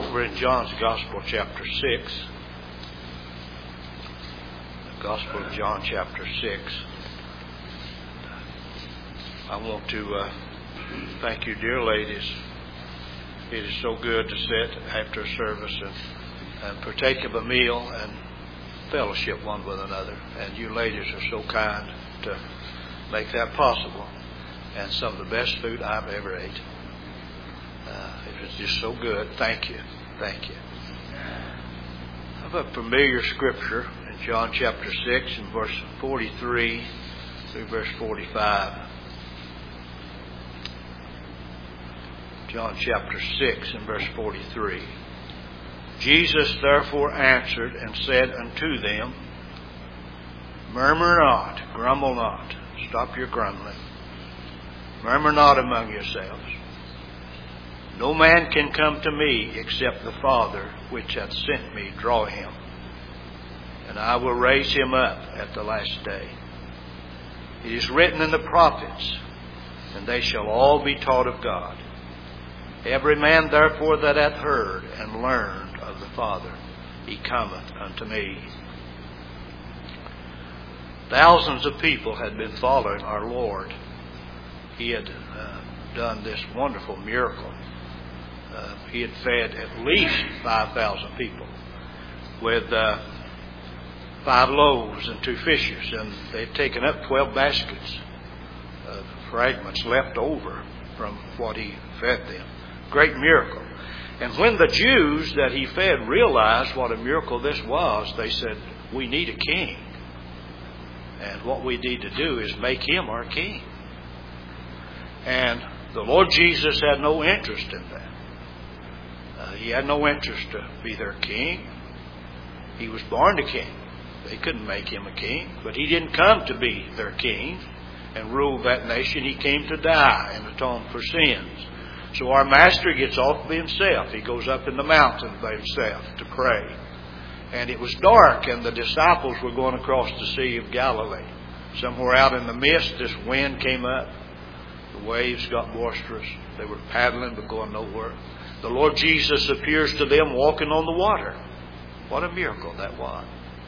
We're in John's Gospel, chapter 6. The Gospel of John, chapter 6. I want to thank you, dear ladies. It is so good to sit after a service and partake of a meal and fellowship one with another. And you ladies are so kind to make that possible. And some of the best food I've ever ate. It was just so good. Thank you. Thank you. I have a familiar scripture in John chapter 6 and verse 43 through verse 45. John chapter 6 and verse 43. Jesus therefore answered and said unto them, Murmur not, grumble not. Stop your grumbling. Murmur not among yourselves. No man can come to me except the Father which hath sent me draw him. And I will raise him up at the last day. It is written in the prophets, and they shall all be taught of God. Every man therefore that hath heard and learned of the Father, he cometh unto me. Thousands of people had been following our Lord. He had done this wonderful miracle. He had fed at least 5,000 people with 5 loaves and 2 fishes, and they had taken up 12 baskets of fragments left over from what he fed them. Great miracle. And when the Jews that he fed realized what a miracle this was, they said, we need a king. And what we need to do is make him our king. And the Lord Jesus had no interest in that. He had no interest to be their king. He was born a king. They couldn't make him a king. But he didn't come to be their king and rule that nation. He came to die and atone for sins. So our master gets off by himself. He goes up in the mountain by himself to pray. And it was dark, and the disciples were going across the Sea of Galilee. Somewhere out in the mist, this wind came up. The waves got boisterous. They were paddling but going nowhere. The Lord Jesus appears to them walking on the water. What a miracle that was.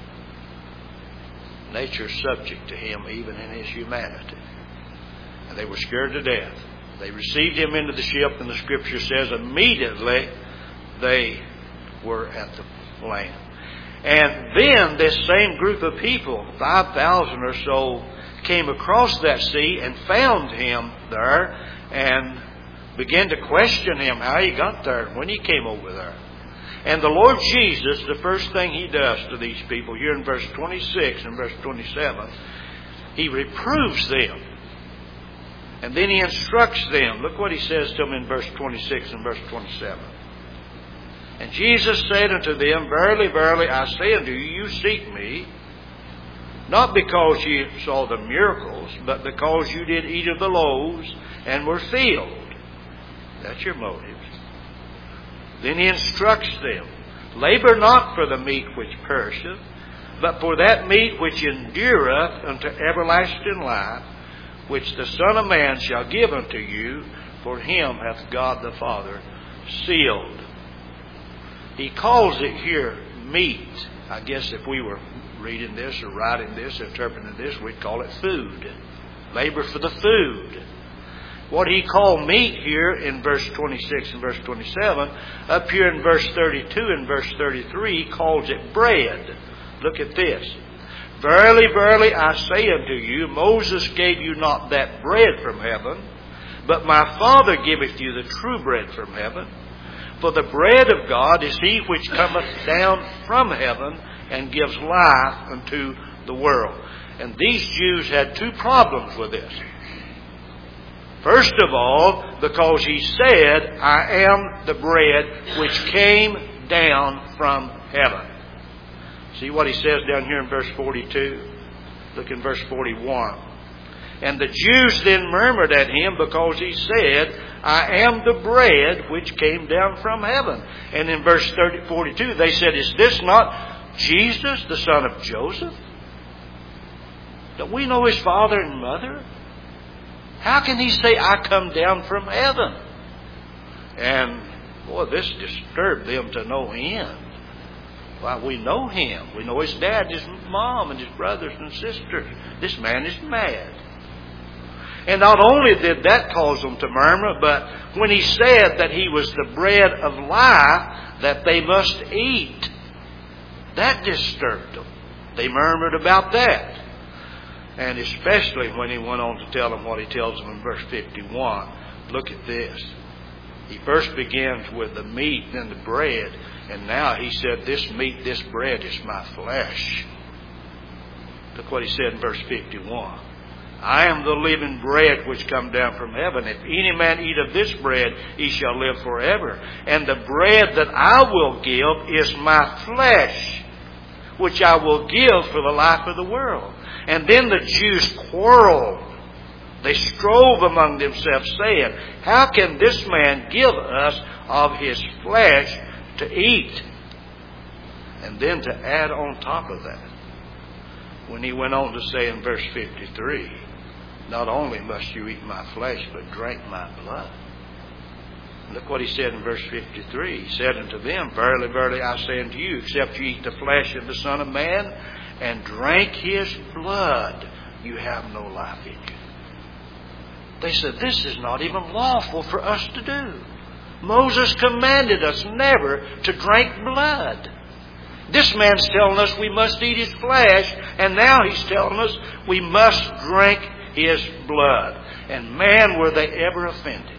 Nature's subject to him even in his humanity. And they were scared to death. They received him into the ship, and the scripture says immediately they were at the land. And then this same group of people, 5,000 or so, came across that sea and found him there and began to question him how he got there and when he came over there. And the Lord Jesus, the first thing he does to these people, here in verse 26 and verse 27, he reproves them. And then he instructs them. Look what he says to them in verse 26 and verse 27. And Jesus said unto them, Verily, verily, I say unto you, you seek me, not because you saw the miracles, but because you did eat of the loaves and were filled. That's your motive. Then he instructs them, Labor not for the meat which perisheth, but for that meat which endureth unto everlasting life, which the Son of Man shall give unto you, for him hath God the Father sealed. He calls it here meat. I guess if we were reading this or writing this, interpreting this, we'd call it food. Labor for the food. What he called meat here in verse 26 and verse 27, up here in verse 32 and verse 33, he calls it bread. Look at this. Verily, verily, I say unto you, Moses gave you not that bread from heaven, but my Father giveth you the true bread from heaven. For the bread of God is he which cometh down from heaven and gives life unto the world. And these Jews had 2 problems with this. First of all, because he said, I am the bread which came down from heaven. See what he says down here in verse 42? Look in verse 41. And the Jews then murmured at him because he said, I am the bread which came down from heaven. And in verse 42 they said, Is this not Jesus, the son of Joseph? Don't we know his father and mother? How can he say, I come down from heaven? And Boy, this disturbed them to no end. Why, we know him. We know his dad, his mom, and his brothers and sisters. This man is mad. And not only did that cause them to murmur, but when he said that he was the bread of life that they must eat, that disturbed them. They murmured about that. And especially when he went on to tell them what he tells them in verse 51. Look at this. He first begins with the meat and the bread. And now he said, this meat, this bread is my flesh. Look what he said in verse 51. I am the living bread which come down from heaven. If any man eat of this bread, he shall live forever. And the bread that I will give is my flesh, which I will give for the life of the world. And then the Jews quarreled. They strove among themselves, saying, how can this man give us of his flesh to eat? And then to add on top of that, when he went on to say in verse 53, not only must you eat my flesh, but drink my blood. Look what he said in verse 53. He said unto them, verily, verily, I say unto you, except you eat the flesh of the Son of Man and drink his blood, you have no life in you. They said, this is not even lawful for us to do. Moses commanded us never to drink blood. This man's telling us we must eat his flesh, and now he's telling us we must drink his blood. And man, were they ever offended.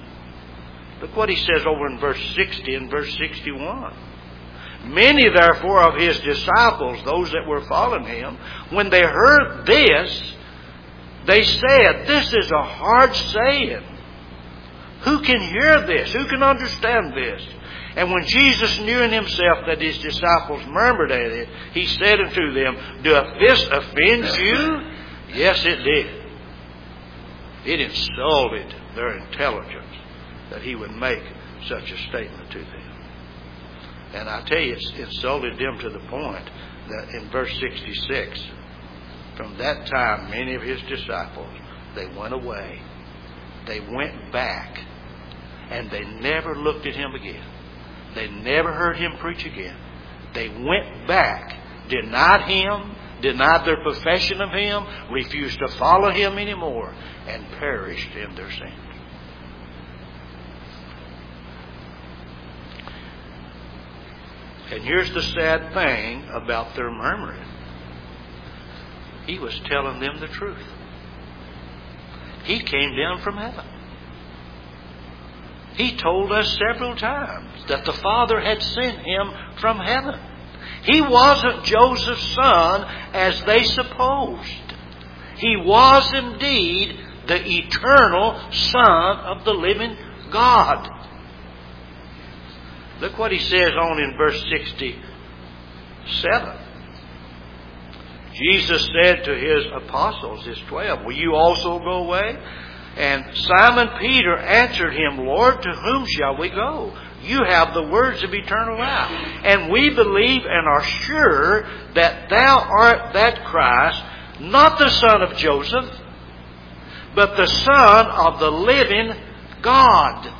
Look what he says over in verse 60 and verse 61. Many therefore of his disciples, those that were following him, when they heard this, they said, this is a hard saying. Who can hear this? Who can understand this? And when Jesus knew in himself that his disciples murmured at it, he said unto them, doth this offend you? Yes, it did. It insulted their intelligence that he would make such a statement to them. And I tell you, it insulted them to the point that in verse 66, from that time, many of his disciples, they went away. They went back. And they never looked at him again. They never heard him preach again. They went back, denied him, denied their profession of him, refused to follow him anymore, and perished in their sins. And here's the sad thing about their murmuring. He was telling them the truth. He came down from heaven. He told us several times that the Father had sent him from heaven. He wasn't Joseph's son as they supposed. He was indeed the eternal Son of the living God. Look what he says on in verse 67. Jesus said to his apostles, his 12, will you also go away? And Simon Peter answered him, Lord, to whom shall we go? You have the words of eternal life. And we believe and are sure that thou art that Christ, not the son of Joseph, but the Son of the living God.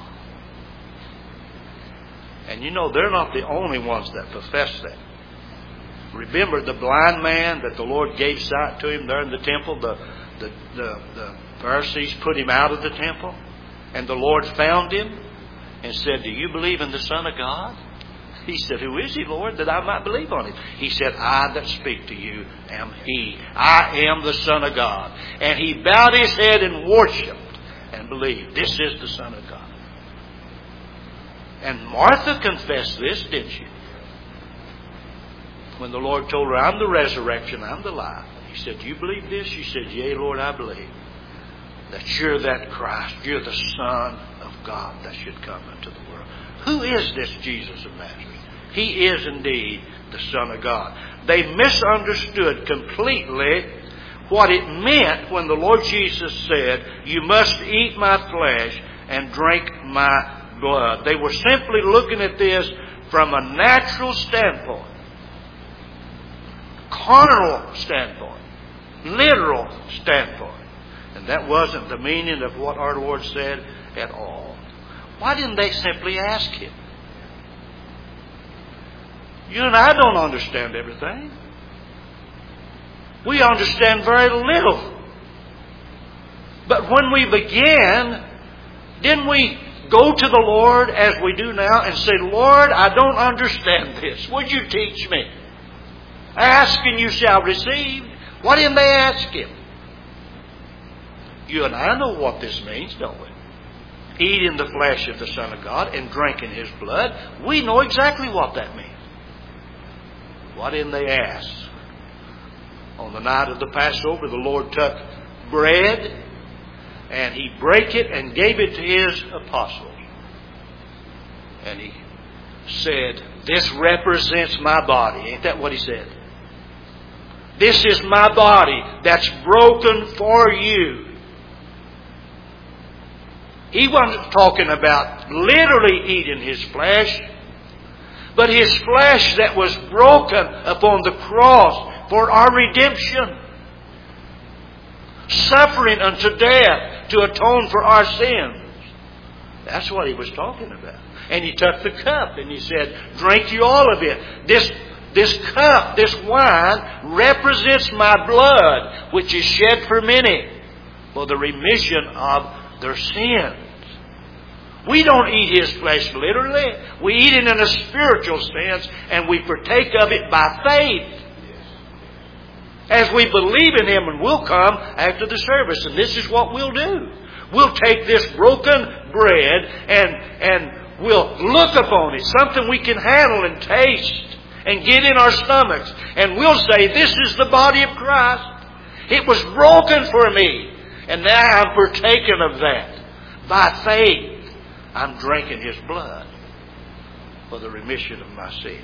And you know, they're not the only ones that profess that. Remember the blind man that the Lord gave sight to him there in the temple? The Pharisees put him out of the temple, and the Lord found him and said, do you believe in the Son of God? He said, who is he, Lord, that I might believe on him? He said, I that speak to you am he. I am the Son of God. And he bowed his head and worshipped and believed, this is the Son of God. And Martha confessed this, didn't she? When the Lord told her, I'm the resurrection, I'm the life. He said, do you believe this? She said, yea, Lord, I believe that you're that Christ. You're the Son of God that should come into the world. Who is this Jesus of Nazareth? He is indeed the Son of God. They misunderstood completely what it meant when the Lord Jesus said, you must eat my flesh and drink my blood. They were simply looking at this from a natural standpoint, carnal standpoint, literal standpoint. And that wasn't the meaning of what our Lord said at all. Why didn't they simply ask Him? You and I don't understand everything. We understand very little. But when we began, didn't we go to the Lord as we do now and say, Lord, I don't understand this. Would you teach me? Ask and you shall receive. Why didn't they ask Him? You and I know what this means, don't we? Eating the flesh of the Son of God and drinking His blood. We know exactly what that means. Why didn't they ask? On the night of the Passover, the Lord took bread and He brake it and gave it to His apostles. And He said, this represents my body. Ain't that what He said? This is my body that's broken for you. He wasn't talking about literally eating His flesh, but His flesh that was broken upon the cross for our redemption. Suffering unto death to atone for our sins. That's what He was talking about. And He took the cup and He said, drink you all of it. This cup, this wine, represents my blood, which is shed for many for the remission of their sins. We don't eat His flesh literally. We eat it in a spiritual sense, and we partake of it by faith. As we believe in Him, and we'll come after the service, and this is what we'll do. We'll take this broken bread and we'll look upon it, something we can handle and taste and get in our stomachs, and we'll say, this is the body of Christ. It was broken for me, and now I'm partaking of that. By faith, I'm drinking His blood for the remission of my sins.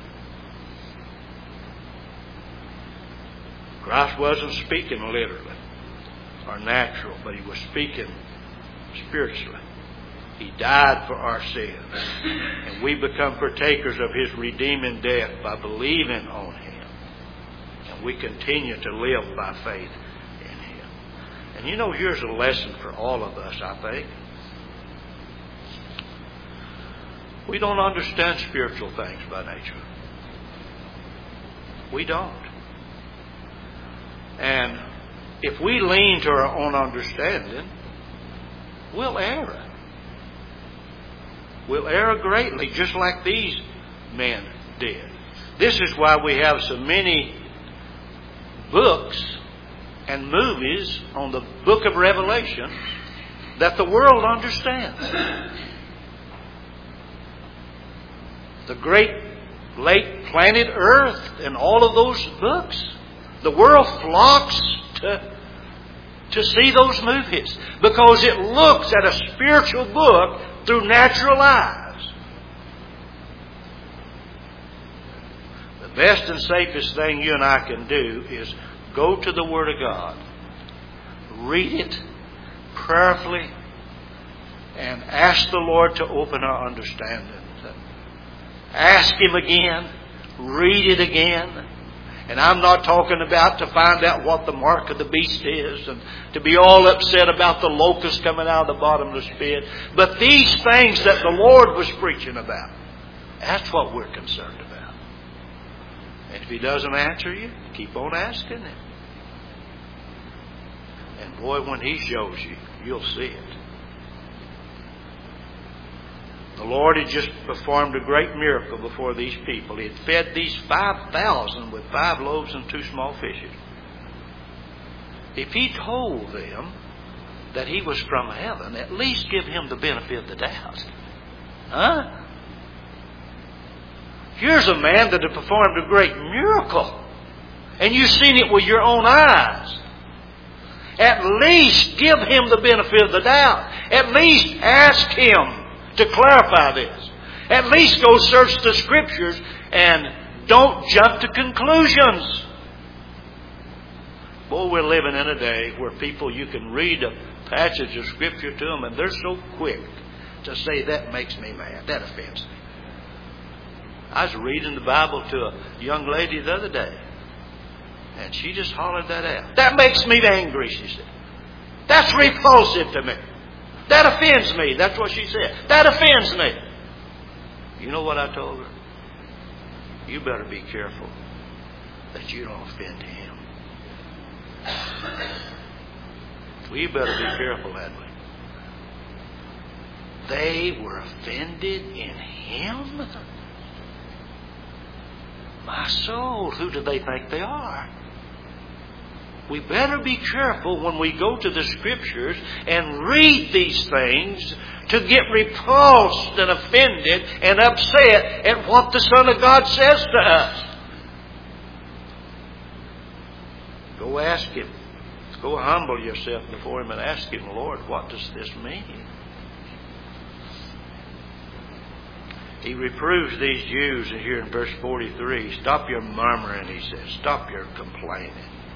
Christ wasn't speaking literally or natural, but He was speaking spiritually. He died for our sins. And we become partakers of His redeeming death by believing on Him. And we continue to live by faith in Him. And you know, here's a lesson for all of us, I think. We don't understand spiritual things by nature. We don't. And if we lean to our own understanding, we'll err. We'll err greatly, just like these men did. This is why we have so many books and movies on the book of Revelation that the world understands. The great lake planet Earth and all of those books. The world flocks to see those movies because it looks at a spiritual book through natural eyes. The best and safest thing you and I can do is go to the Word of God, read it prayerfully, and ask the Lord to open our understanding. Ask Him again, read it again. And I'm not talking about to find out what the mark of the beast is and to be all upset about the locust coming out of the bottomless pit. But these things that the Lord was preaching about, that's what we're concerned about. And if He doesn't answer you, keep on asking Him. And boy, when He shows you, you'll see it. The Lord had just performed a great miracle before these people. He had fed these 5,000 with 5 loaves and 2 small fishes. If He told them that He was from heaven, at least give Him the benefit of the doubt. Huh? Here's a man that had performed a great miracle. And you've seen it with your own eyes. At least give Him the benefit of the doubt. At least ask Him to clarify this. At least go search the Scriptures and don't jump to conclusions. Boy, we're living in a day where people, you can read a passage of Scripture to them and they're so quick to say, that makes me mad. That offends me. I was reading the Bible to a young lady the other day and she just hollered that out. That makes me angry, she said. That's repulsive to me. That offends me. That's what she said. That offends me. You know what I told her? You better be careful that you don't offend him. We better be careful, hadn't we? They were offended in him? My soul, who do they think they are? We better be careful when we go to the Scriptures and read these things to get repulsed and offended and upset at what the Son of God says to us. Go ask Him. Go humble yourself before Him and ask Him, Lord, what does this mean? He reproves these Jews here in verse 43. Stop your murmuring, he says. Stop your complaining.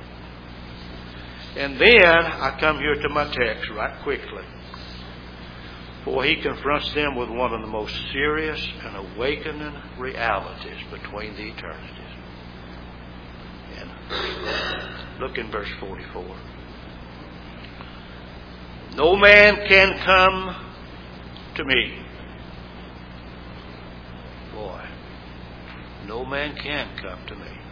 And then I come here to my text right quickly. For he confronts them with one of the most serious and awakening realities between the eternities. And look in verse 44. No man can come to me. Boy, no man can come to me.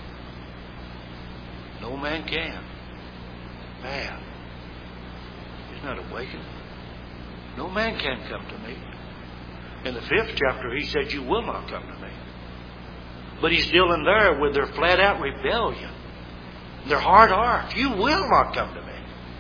No man can. Man, isn't that awakening? No man can come to me. In the 5th chapter, he said, you will not come to me. But he's dealing there with their flat-out rebellion. Their hard heart. You will not come to me.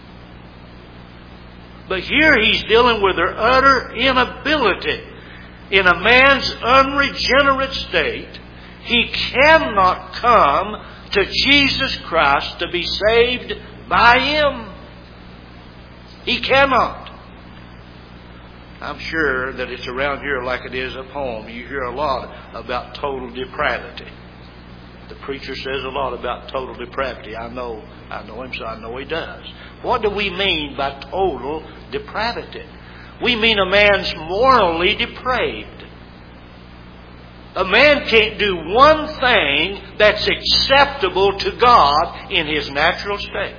But here he's dealing with their utter inability. In a man's unregenerate state, he cannot come to Jesus Christ to be saved by Him. He cannot. I'm sure that it's around here like it is at home. You hear a lot about total depravity. The preacher says a lot about total depravity. I know him, so I know he does. What do we mean by total depravity? We mean a man's morally depraved. A man can't do one thing that's acceptable to God in his natural state.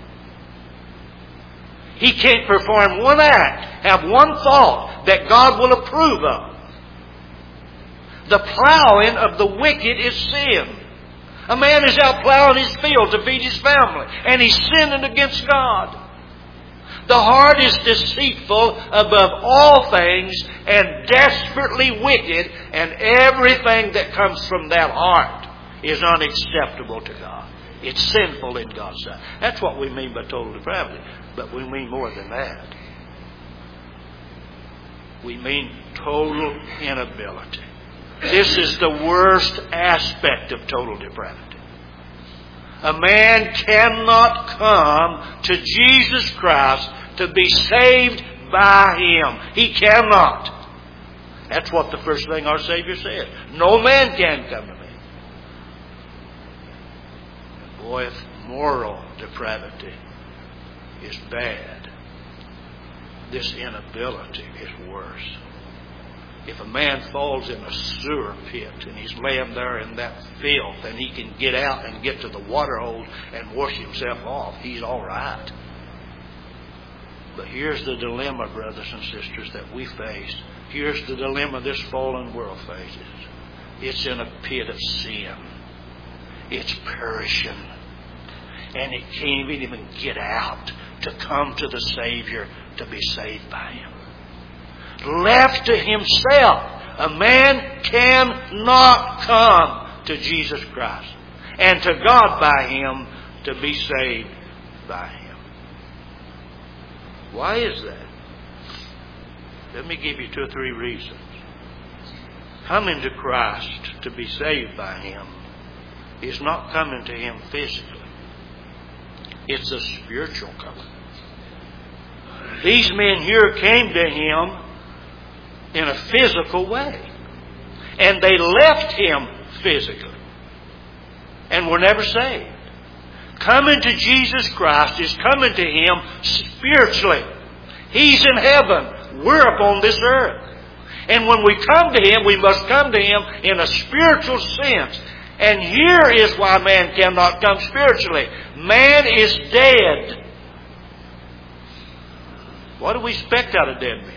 He can't perform one act, have one thought that God will approve of. The plowing of the wicked is sin. A man is out plowing his field to feed his family, and he's sinning against God. The heart is deceitful above all things and desperately wicked, and everything that comes from that heart is unacceptable to God. It's sinful in God's sight. That's what we mean by total depravity. But we mean more than that. We mean total inability. This is the worst aspect of total depravity. A man cannot come to Jesus Christ to be saved by Him. He cannot. That's what the first thing our Savior said. No man can come to me. Boy, if moral depravity is bad, this inability is worse. If a man falls in a sewer pit and he's laying there in that filth and he can get out and get to the water hole and wash himself off, he's all right. But here's the dilemma, brothers and sisters, that we face. Here's the dilemma this fallen world faces. It's in a pit of sin. It's perishing. And it can't even get out to come to the Savior to be saved by Him. Left to himself, a man cannot come to Jesus Christ and to God by Him to be saved by Him. Why is that? Let me give you 2 or 3 reasons. Coming to Christ to be saved by Him is not coming to Him physically. It's a spiritual coming. These men here came to Him in a physical way. And they left Him physically. And were never saved. Coming to Jesus Christ is coming to Him spiritually. He's in heaven. We're upon this earth. And when we come to Him, we must come to Him in a spiritual sense. And here is why man cannot come spiritually. Man is dead. What do we expect out of dead men?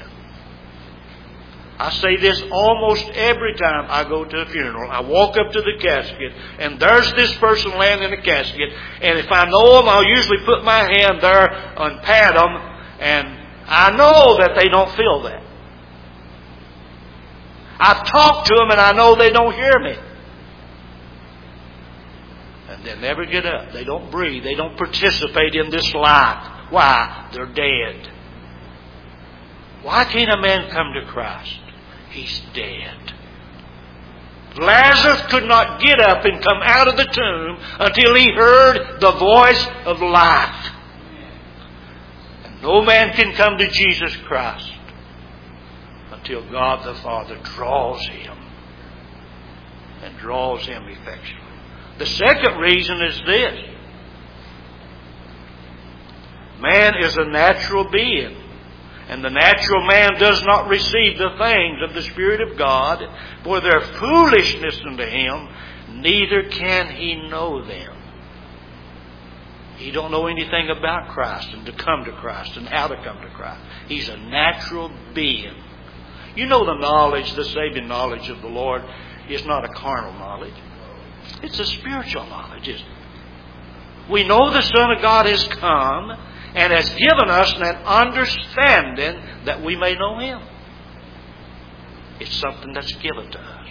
I say this almost every time I go to a funeral. I walk up to the casket, and there's this person laying in the casket, and if I know them, I'll usually put my hand there and pat them, and I know that they don't feel that. I've talked to them, and I know they don't hear me. And they never get up. They don't breathe. They don't participate in this life. Why? They're dead. Why can't a man come to Christ? He's dead. Lazarus could not get up and come out of the tomb until he heard the voice of life. And no man can come to Jesus Christ until God the Father draws him, and draws him effectually. The second reason is this. Man is a natural being. And the natural man does not receive the things of the Spirit of God, for their foolishness unto him, neither can he know them. He don't know anything about Christ and to come to Christ and how to come to Christ. He's a natural being. You know, the knowledge, the saving knowledge of the Lord is not a carnal knowledge. It's a spiritual knowledge, isn't it? We know the Son of God has come and has given us an understanding that we may know Him. It's something that's given to us.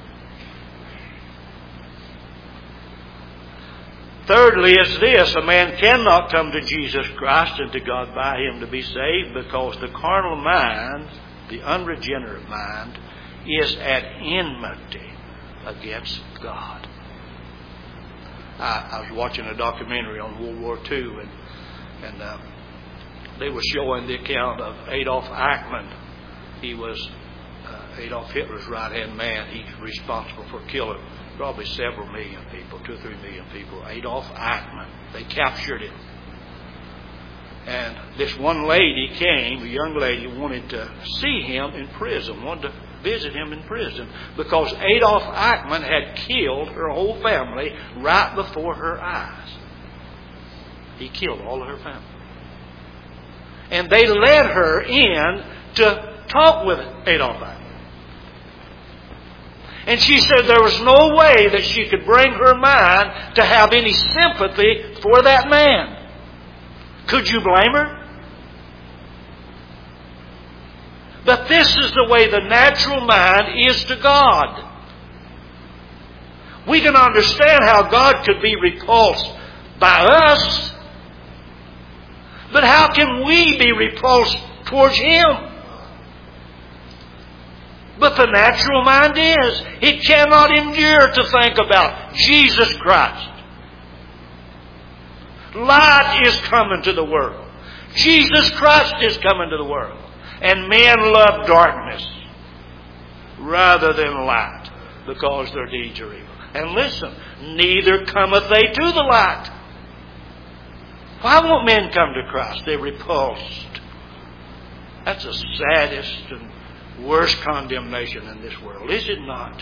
Thirdly is this: a man cannot come to Jesus Christ and to God by Him to be saved, because the carnal mind, the unregenerate mind, is at enmity against God. I was watching a documentary on World War II, and they were showing the account of Adolf Eichmann. He was Adolf Hitler's right-hand man. He's responsible for killing probably several million people, 2 or 3 million people. Adolf Eichmann. They captured him. And this one lady came, a young lady, wanted to see him in prison, wanted to visit him in prison, because Adolf Eichmann had killed her whole family right before her eyes. He killed all of her family. And they led her in to talk with Adolf Eichmann. And she said there was no way that she could bring her mind to have any sympathy for that man. Could you blame her? But this is the way the natural mind is to God. We can understand how God could be repulsed by us, but how can we be repulsed towards Him? But the natural mind is. It cannot endure to think about Jesus Christ. Light is coming to the world. Jesus Christ is coming to the world. And men love darkness rather than light, because their deeds are evil. And listen, neither cometh they to the light. Why won't men come to Christ? They're repulsed. That's the saddest and worst condemnation in this world, is it not?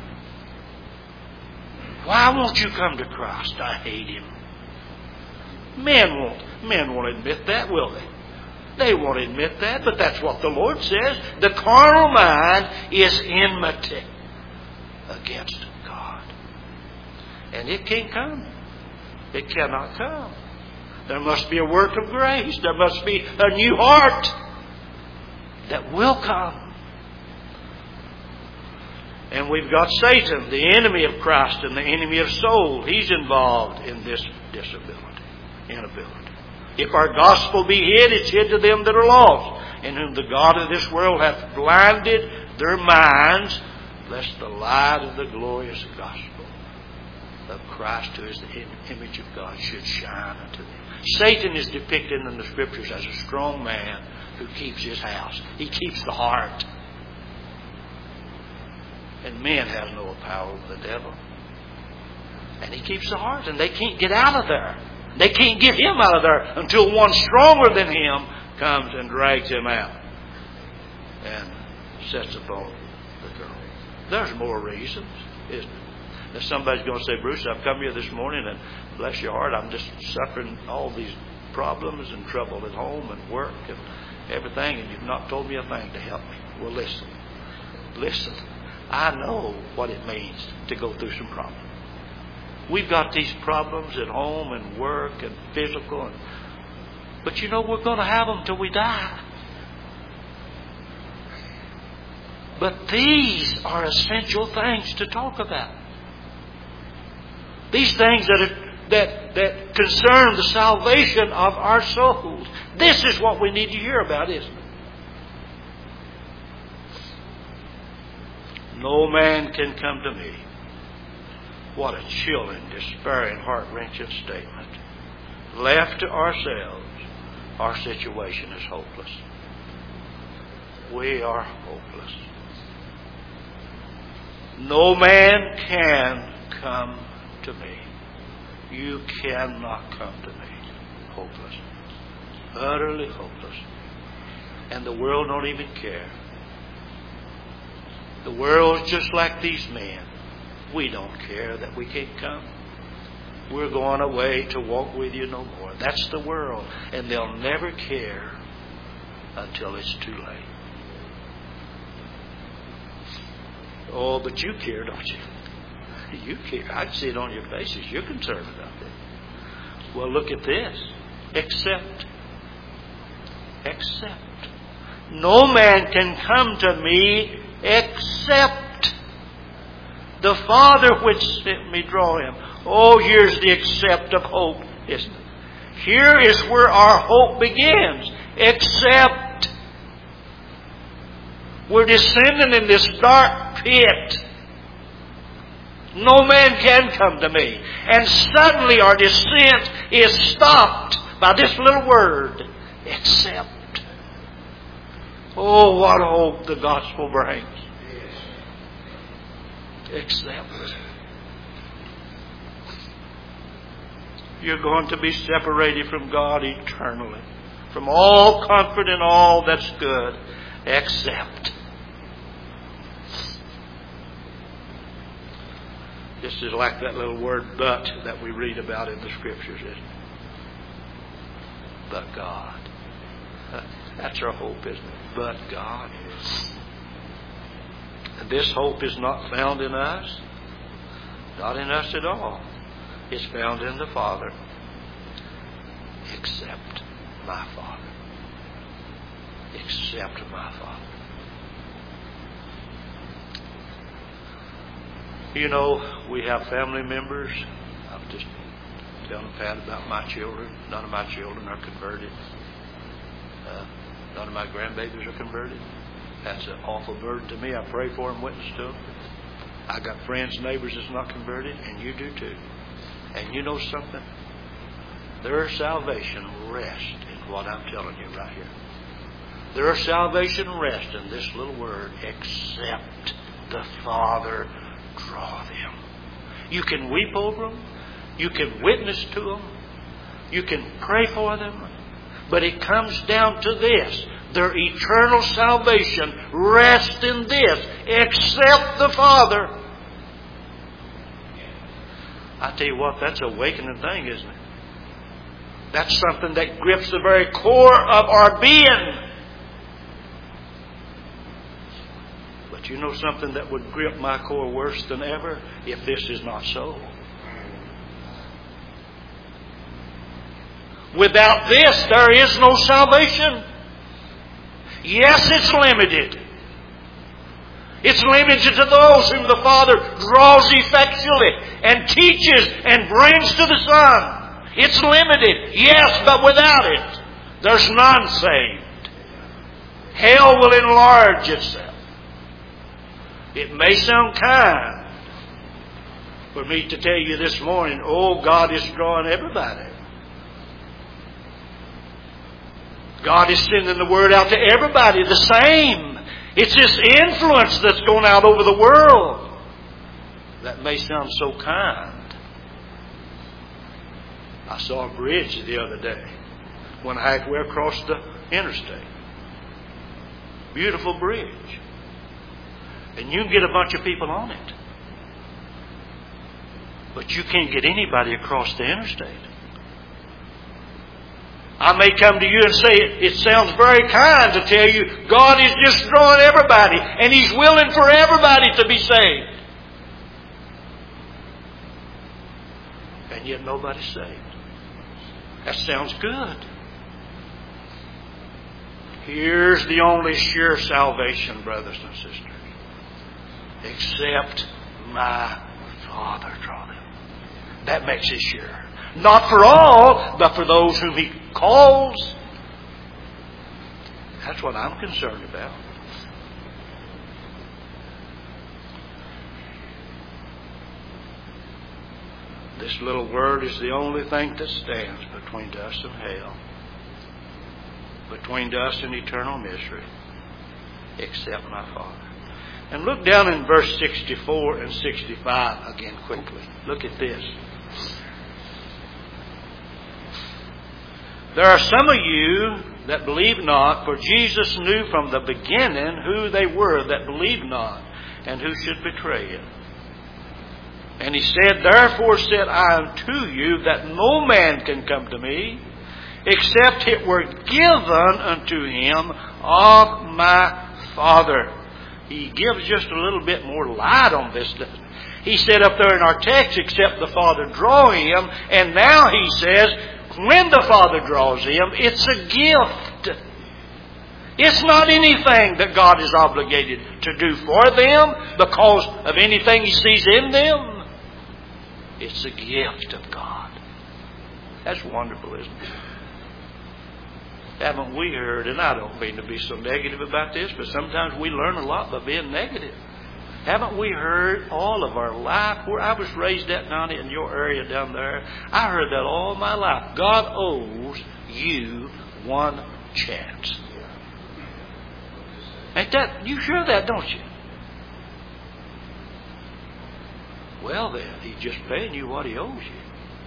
Why won't you come to Christ? I hate Him. Men won't admit that, will they? They won't admit that, but that's what the Lord says. The carnal mind is enmity against God. And it can't come. It cannot come. There must be a work of grace. There must be a new heart that will come. And we've got Satan, the enemy of Christ and the enemy of soul. He's involved in this inability. If our gospel be hid, it's hid to them that are lost, in whom the God of this world hath blinded their minds, lest the light of the glorious gospel of Christ, who is the image of God, should shine unto them. Satan is depicted in the Scriptures as a strong man who keeps his house. He keeps the heart. And men have no power over the devil. And he keeps the heart, and they can't get out of there. They can't get him out of there until one stronger than him comes and drags him out and sets upon the girl. There's more reasons, isn't it? If somebody's going to say, Bruce, I've come here this morning and bless your heart, I'm just suffering all these problems and trouble at home and work, everything, and you've not told me a thing to help me. Well, listen. Listen. I know what it means to go through some problems. We've got these problems at home and work and physical. But you know, we're going to have them till we die. But these are essential things to talk about. These things that concern the salvation of our souls. This is what we need to hear about, isn't it? No man can come to me. What a chilling, despairing, heart-wrenching statement. Left to ourselves, our situation is hopeless. We are hopeless. No man can come to me. You cannot come to me. Hopeless. Utterly hopeless. And the world don't even care. The world's just like these men. We don't care that we can't come. We're going away to walk with you no more. That's the world. And they'll never care until it's too late. Oh, but you care, don't you? You care. I can see it on your faces. You're concerned about it. Well, look at this. Except. No man can come to me except the Father which sent me draw him. Oh, here's the except of hope, isn't it? Here is where our hope begins. Except. We're descending in this dark pit. No man can come to me. And suddenly our descent is stopped by this little word. Except. Oh, what hope the gospel brings. Except. You're going to be separated from God eternally. From all comfort and all that's good. Except. This is like that little word but that we read about in the Scriptures, isn't it? But God. That's our hope, isn't it? But God. And this hope is not found in us. Not in us at all. It's found in the Father. Except my Father. Except my Father. You know, we have family members. I'm just telling Pat about my children. None of my children are converted. None of my grandbabies are converted. That's an awful burden to me. I pray for them, witness to them. I got friends, neighbors that's not converted, and you do too. And you know something? Their salvation rests in what I'm telling you right here. Their salvation rests in this little word, except the Father draw them. You can weep over them. You can witness to them. You can pray for them. But it comes down to this. Their eternal salvation rests in this. Except the Father. I tell you what, that's an awakening thing, isn't it? That's something that grips the very core of our being. But you know something that would grip my core worse than ever? If this is not so. Without this, there is no salvation. Yes, it's limited. It's limited to those whom the Father draws effectually and teaches and brings to the Son. It's limited, yes, but without it, there's none saved. Hell will enlarge itself. It may sound kind for me to tell you this morning, oh, God is drawing everybody. God is sending the word out to everybody the same. It's this influence that's going out over the world. That may sound so kind. I saw a bridge the other day. Went halfway across the interstate. Beautiful bridge. And you can get a bunch of people on it. But you can't get anybody across the interstate. I may come to you and say, it sounds very kind to tell you God is just drawing everybody and He's willing for everybody to be saved. And yet nobody's saved. That sounds good. Here's the only sure salvation, brothers and sisters. Except my Father draw them. That makes it sure. Not for all, but for those whom He calls. That's what I'm concerned about. This little word is the only thing that stands between us and hell, between us and eternal misery, except my Father. And look down in verse 64 and 65 again quickly. Look at this. There are some of you that believe not, for Jesus knew from the beginning who they were that believed not, and who should betray Him. And He said, Therefore said I unto you, that no man can come to me, except it were given unto him of my Father. He gives just a little bit more light on this, doesn't he? He said up there in our text, except the Father draw him, and now He says, when the Father draws him, it's a gift. It's not anything that God is obligated to do for them because of anything He sees in them. It's a gift of God. That's wonderful, isn't it? Haven't we heard, and I don't mean to be so negative about this, but sometimes we learn a lot by being negative. Haven't we heard all of our life? Where I was raised at, Donnie, in your area down there, I heard that all my life. God owes you one chance. Ain't that, you hear that, don't you? Well then, He's just paying you what He owes you.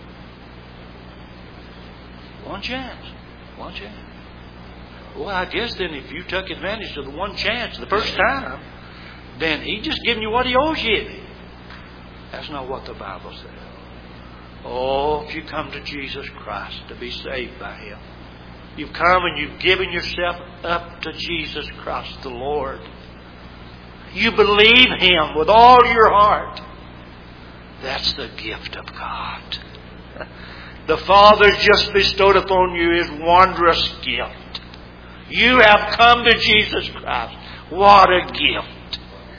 One chance. One chance. Well, I guess then if you took advantage of the one chance the first time, then He's just giving you what He owes you. That's not what the Bible says. Oh, if you come to Jesus Christ to be saved by Him, you've come and you've given yourself up to Jesus Christ the Lord. You believe Him with all your heart. That's the gift of God. The Father just bestowed upon you His wondrous gift. You have come to Jesus Christ. What a gift.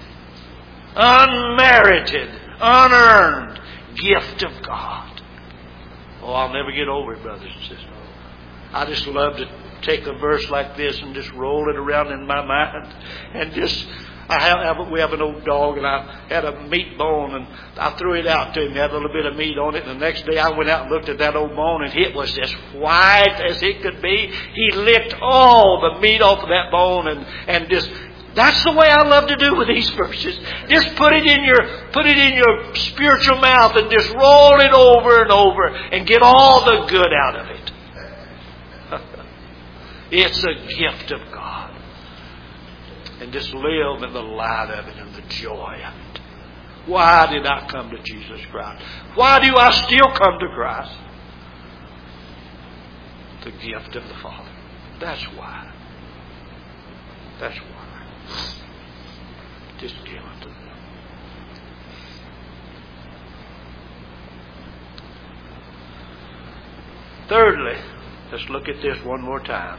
Unmerited, unearned gift of God. Oh, I'll never get over it, brothers and sisters. I just love to take a verse like this and just roll it around in my mind and just... we have an old dog, and I had a meat bone, and I threw it out to him. It had a little bit of meat on it, and the next day I went out and looked at that old bone, and it was as white as it could be. He licked all the meat off of that bone, and just, that's the way I love to do with these verses. Just put it in your spiritual mouth and just roll it over and over and get all the good out of it. It's a gift of God. And just live in the light of it and the joy of it. Why did I come to Jesus Christ? Why do I still come to Christ? The gift of the Father. That's why. That's why. Just give it to them. Thirdly, let's look at this one more time.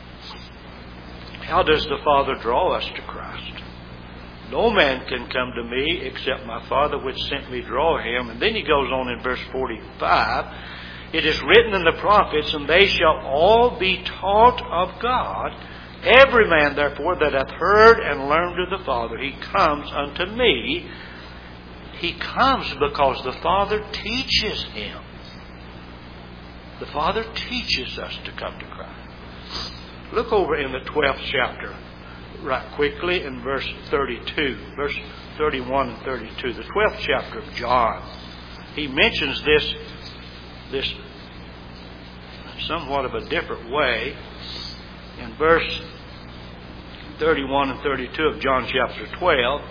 How does the Father draw us to Christ? No man can come to me except my Father which sent me draw him. And then he goes on in verse 45. It is written in the prophets, and they shall all be taught of God. Every man, therefore, that hath heard and learned of the Father, he comes unto me. He comes because the Father teaches him. The Father teaches us to come to Christ. Look over in the 12th chapter, right quickly, in verse 32, verse 31 and 32, the 12th chapter of John. He mentions this somewhat of a different way in verse 31 and 32 of John chapter 12.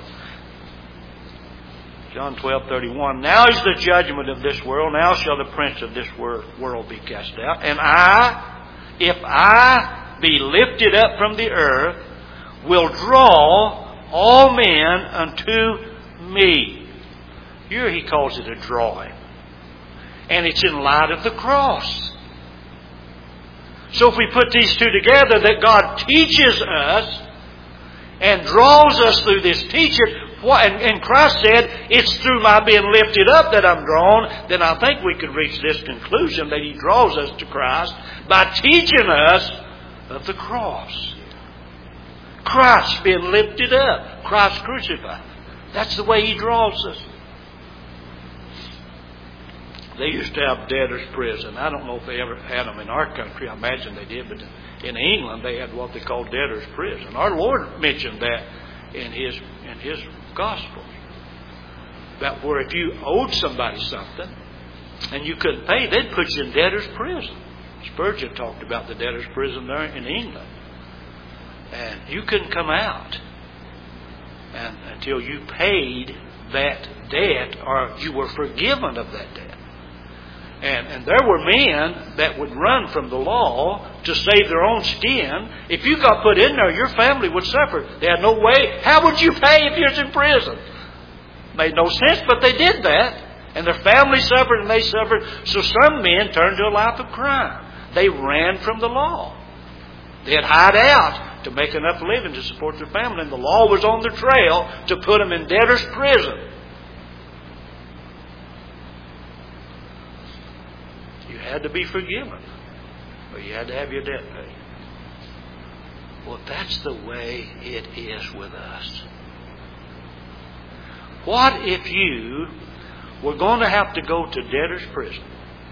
John 12:31. Now is the judgment of this world. Now shall the prince of this world be cast out. And I if I be lifted up from the earth, will draw all men unto me. Here he calls it a drawing. And it's in light of the cross. So if we put these two together, that God teaches us and draws us through this teaching, and Christ said, it's through my being lifted up that I'm drawn, then I think we could reach this conclusion that He draws us to Christ by teaching us of the cross. Christ being lifted up. Christ crucified. That's the way He draws us. They used to have debtor's prison. I don't know if they ever had them in our country. I imagine they did, but in England they had what they called debtor's prison. Our Lord mentioned that in His Gospel. That where if you owed somebody something and you couldn't pay, they'd put you in debtor's prison. Spurgeon talked about the debtor's prison there in England. And you couldn't come out until you paid that debt or you were forgiven of that debt. And there were men that would run from the law to save their own skin. If you got put in there, your family would suffer. They had no way. How would you pay if you was in prison? Made no sense, but they did that. And their family suffered and they suffered. So some men turned to a life of crime. They ran from the law. They'd hide out to make enough living to support their family. And the law was on their trail to put them in debtor's prison. You had to be forgiven, or you had to have your debt paid. Well, that's the way it is with us. What if you were going to have to go to debtor's prison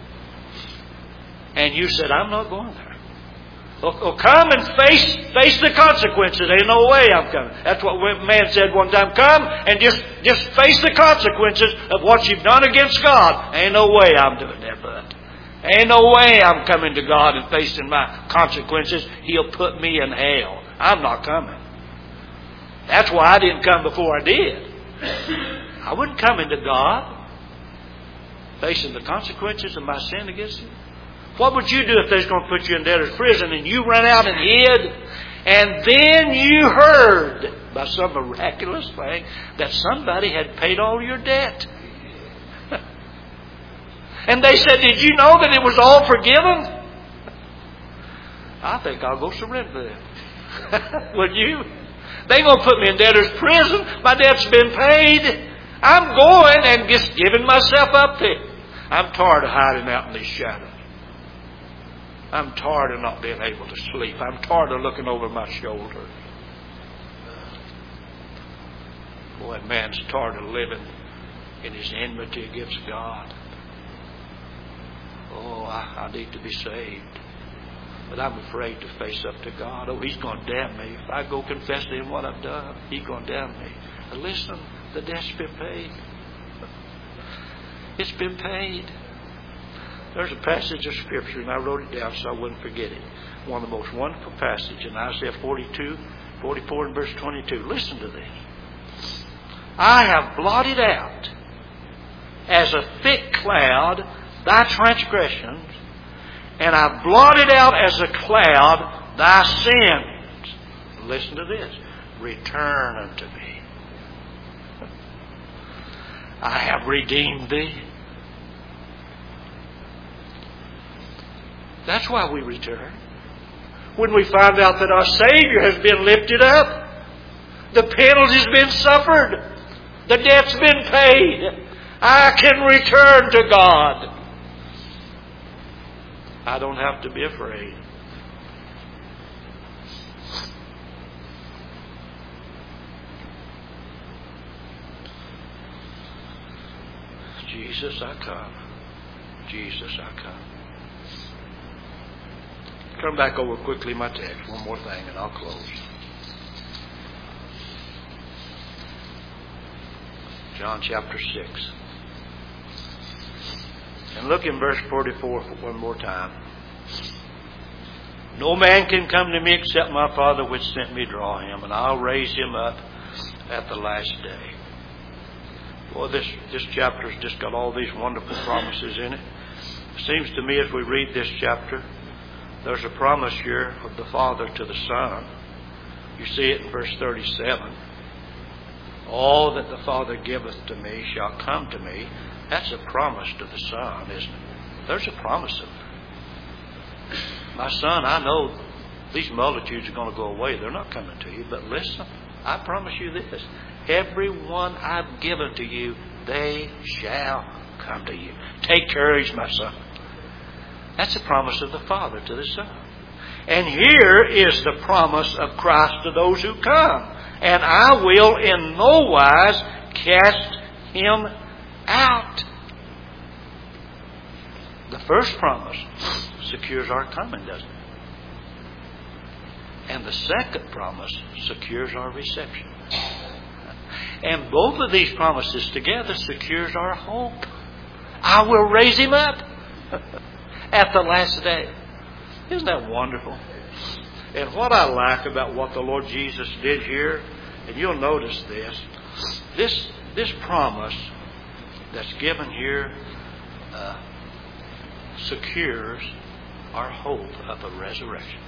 and you said, I'm not going there. Well, come and face the consequences. Ain't no way I'm coming. That's what a man said one time. Come and just face the consequences of what you've done against God. Ain't no way I'm doing that, bud. Ain't no way I'm coming to God and facing my consequences. He'll put me in hell. I'm not coming. That's why I didn't come before I did. I wouldn't come into God facing the consequences of my sin against Him. What would you do if they're going to put you in debtor's prison and you run out and hid, and then you heard by some miraculous thing that somebody had paid all your debt? And they said, did you know that it was all forgiven? I think I'll go surrender them. Would you? They're going to put me in debtor's prison. My debt's been paid. I'm going and just giving myself up to it. I'm tired of hiding out in these shadows. I'm tired of not being able to sleep. I'm tired of looking over my shoulder. Boy, man's tired of living in his enmity against God. Oh, I need to be saved. But I'm afraid to face up to God. Oh, He's going to damn me. If I go confess to Him what I've done, He's going to damn me. But listen, the debt's been paid. It's been paid. There's a passage of Scripture, and I wrote it down so I wouldn't forget it. One of the most wonderful passages in Isaiah 42, 44, and verse 22. Listen to this. I have blotted out as a thick cloud thy transgressions, and I've blotted out as a cloud thy sins. Listen to this. Return unto me. I have redeemed thee. That's why we return. When we find out that our Savior has been lifted up, the penalty's been suffered, the debt's been paid, I can return to God. I don't have to be afraid. Jesus, I come. Jesus, I come. Turn back over quickly my text. One more thing and I'll close. John chapter 6. And look in verse 44 one more time. No man can come to me except my Father which sent me draw him, and I'll raise him up at the last day. Boy, this chapter's just got all these wonderful promises in it. It seems to me as we read this chapter There's a promise here of the Father to the Son. You see it in verse 37. All that the Father giveth to me shall come to me. That's a promise to the Son, isn't it? There's a promise of it. My son, I know these multitudes are going to go away. They're not coming to you. But listen, I promise you this. Everyone I've given to you, they shall come to you. Take courage, my son. That's a promise of the Father to the Son. And here is the promise of Christ to those who come. And I will in no wise cast him out. The first promise secures our coming, doesn't it? And the second promise secures our reception. And both of these promises together secures our hope. I will raise him up at the last day. Isn't that wonderful? And what I like about what the Lord Jesus did here, and you'll notice this promise that's given here secures our hope of a resurrection.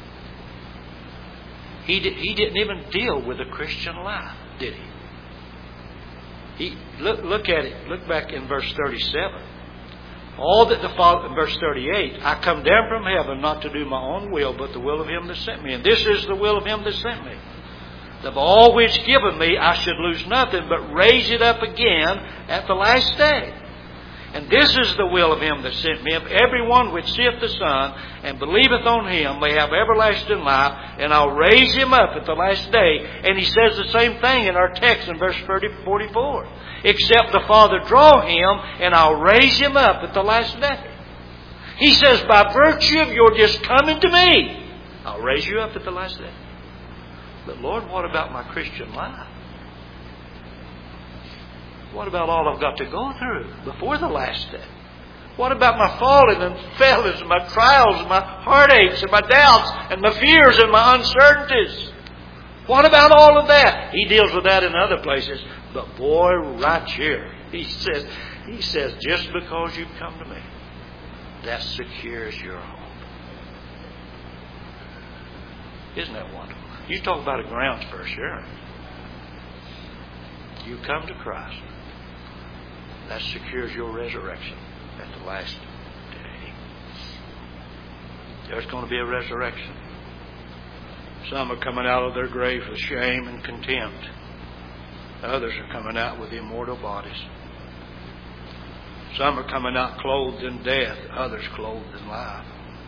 He didn't even deal with the Christian life, did he? Look at it. Look back in verse 37. All that the Father, in verse 38, I come down from heaven not to do my own will, but the will of him that sent me. And this is the will of him that sent me. Of all which given me, I should lose nothing, but raise it up again at the last day. And this is the will of him that sent me, of everyone which seeth the Son, and believeth on him, may have everlasting life, and I'll raise him up at the last day. And he says the same thing in our text in verse 44. Except the Father draw him, and I'll raise him up at the last day. He says, by virtue of your just coming to me, I'll raise you up at the last day. But Lord, what about my Christian life? What about all I've got to go through before the last day? What about my falling and failings and my trials and my heartaches and my doubts and my fears and my uncertainties? What about all of that? He deals with that in other places. But boy, right here, he says, just because you've come to me, that secures your hope. Isn't that wonderful? You talk about a grounds for assurance. You come to Christ. That secures your resurrection at the last day. There's going to be a resurrection. Some are coming out of their graves with shame and contempt. Others are coming out with immortal bodies. Some are coming out clothed in death, others clothed in life.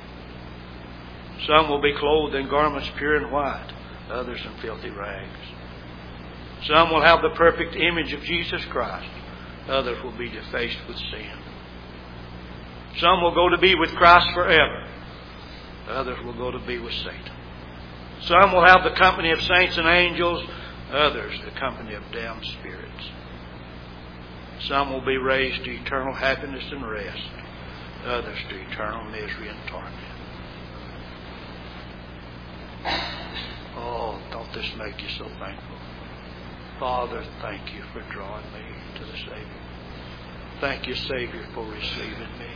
Some will be clothed in garments pure and white, others in filthy rags. Some will have the perfect image of Jesus Christ, others will be defaced with sin. Some will go to be with Christ forever, others will go to be with Satan. Some will have the company of saints and angels, others the company of damned spirits. Some will be raised to eternal happiness and rest, others to eternal misery and torment. Oh, don't this make you so thankful? Father, thank you for drawing me to the Savior. Thank you, Savior, for receiving me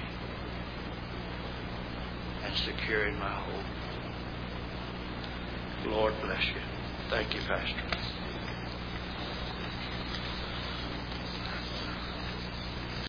and securing my hope. Lord bless you. Thank you, Pastor.